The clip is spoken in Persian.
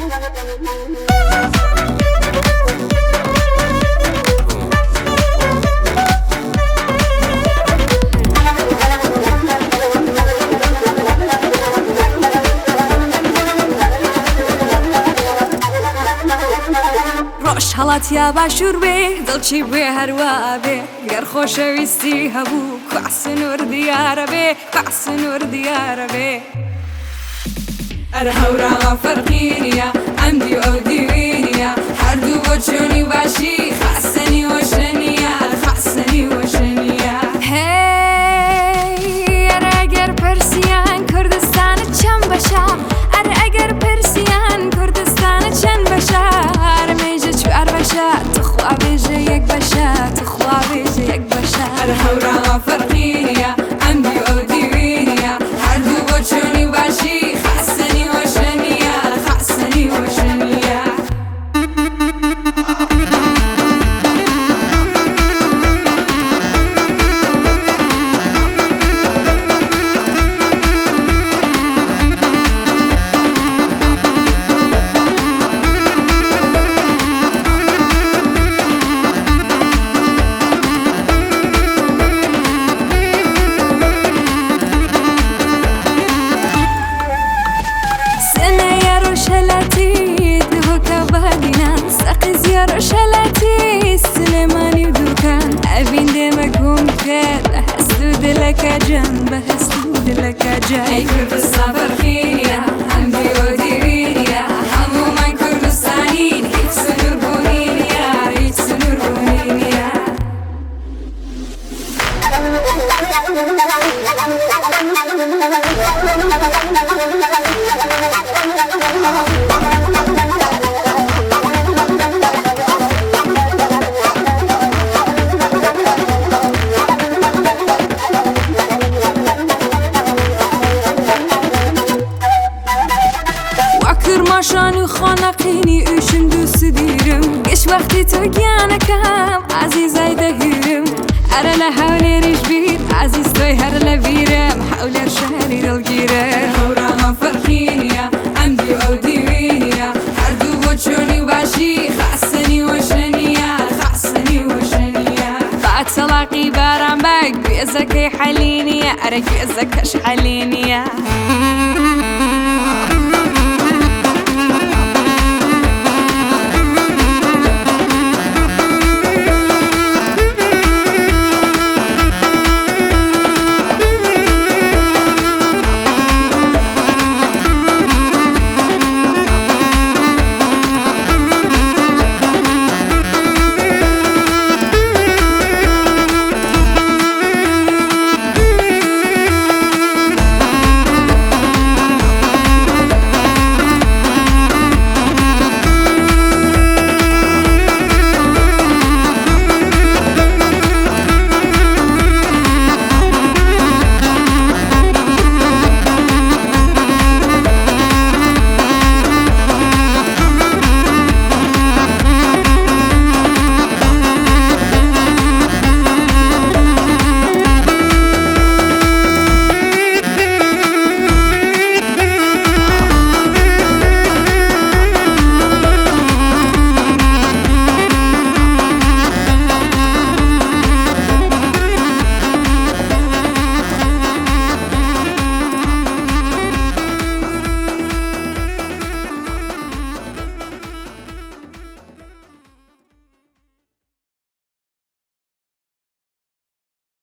ڕۆژ هەڵاتیا باشوور بێ دڵچی بێ هەروە بێ گەر خۆشەویستی هەبوو کواسنوور دیارە بێ کواسنوور دیارە بێ ئەرە هەوراوە فەرقی نییە ئەمدی و ئەو دیوی نییە هەردوو بۆ چۆنی باشی خاسەنی وەشە نییە خاسەنی وەشە نییە ئەرە ئەگەر پرسیان کوردستانە چەند بەشە ئەرە ئەگەر پرسیان کوردستانە چەند بەشە چوار بەشە تخوا بێژە یەک بەشە تخوا بێژە یەک بەشە ئەرە هەوراوە فەرقی نییە ئەمدی و ئەو دیوی نییە هەردوو بۆ چۆنی باشی خاسەنی وەشە نییە خاسەنی وەشە نییە شلاتي سليماني ودوكان أبين ديمك ومكان بحسود لك جان بحسود لك جان أي كردستان فرقينيا عندي وديرينيا عموما كردستانين هيت سنور بونينيا هيت سنور بونينيا ماشانی خانقینی اوشم دوست دیرم گش وقتی تو گیانکم عزیزای دهیرم اره لحولی ریش بیر عزیز توی هر لبیرم حولر شهری دلگیرم هورا فرقینیا عمدی و دیوینیا هر دو با چونی باشی خاصنی و شنیا خاصنی و شنیا بعد طلاقی بارم بگ بیزکی حلینیا اره بیزکش حلینیا